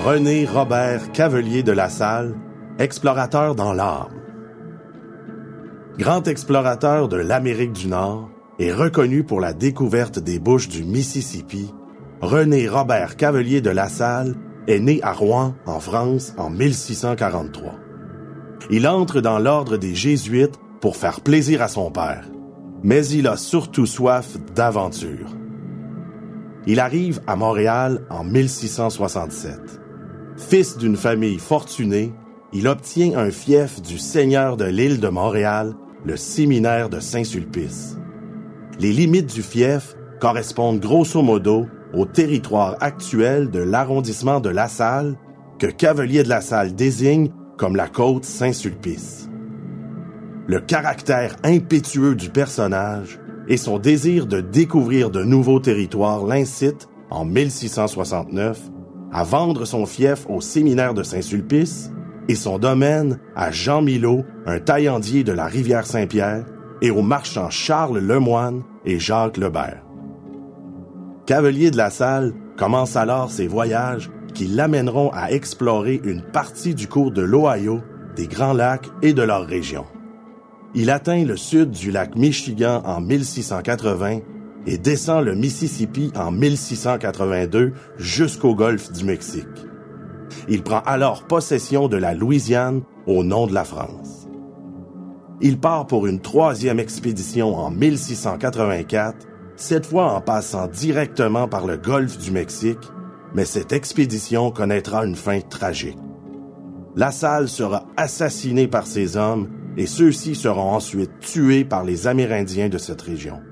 René Robert Cavelier de La Salle, explorateur dans l'âme. Grand explorateur de l'Amérique du Nord et reconnu pour la découverte des bouches du Mississippi, René Robert Cavelier de La Salle est né à Rouen, en France, en 1643. Il entre dans l'ordre des Jésuites pour faire plaisir à son père, mais il a surtout soif d'aventure. Il arrive à Montréal en 1667. Fils d'une famille fortunée, il obtient un fief du seigneur de l'île de Montréal, le séminaire de Saint-Sulpice. Les limites du fief correspondent grosso modo au territoire actuel de l'arrondissement de La Salle, que Cavelier de La Salle désigne comme la côte Saint-Sulpice. Le caractère impétueux du personnage et son désir de découvrir de nouveaux territoires l'incitent, en 1669, à vendre son fief au séminaire de Saint-Sulpice et son domaine à Jean Milot, un taillandier de la rivière Saint-Pierre, et aux marchands Charles Lemoine et Jacques Lebert. Cavelier de La Salle commence alors ses voyages qui l'amèneront à explorer une partie du cours de l'Ohio, des Grands Lacs et de leur région. Il atteint le sud du lac Michigan en 1680 et descend le Mississippi en 1682 jusqu'au golfe du Mexique. Il prend alors possession de la Louisiane au nom de la France. Il part pour une troisième expédition en 1684, cette fois en passant directement par le golfe du Mexique, mais cette expédition connaîtra une fin tragique. La Salle sera assassiné par ses hommes et ceux-ci seront ensuite tués par les Amérindiens de cette région.